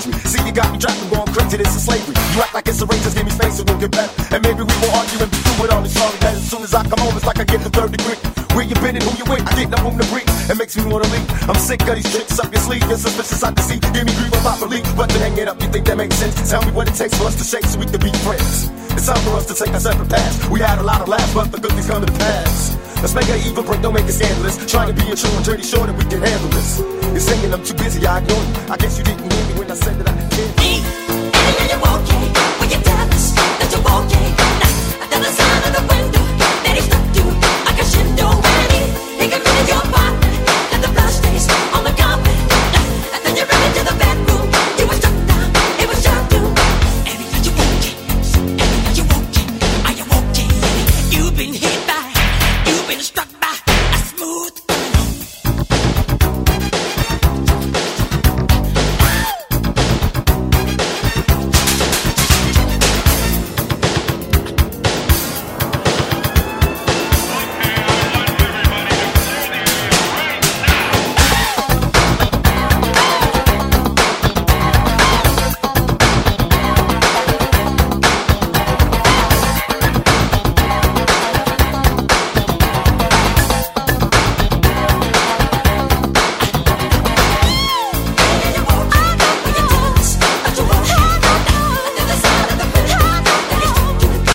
change me. See, you got me trapped and going crazy, this is slavery. You act like it's a race, just give me space, so we'll get better. And maybe we will argue and be through with all this sorry that as soon as I come home, it's like I get the third degree. Where you been and who you with, I get no room to breathe. It makes me wanna leave. I'm sick of these tricks up your sleeve. You're suspicious, I can see. Give me grief properly, but to hang it up, you think that makes sense? Tell me what it takes for us to shake so we can be friends. It's time for us to take our separate paths. We had a lot of laughs, but the good things come to pass. Let's make an even break, don't make it scandalous. Trying to be a true and dirty, sure that we can handle this. You're saying I'm too busy, I ignore you. I guess you didn't hear me when I said that I can't.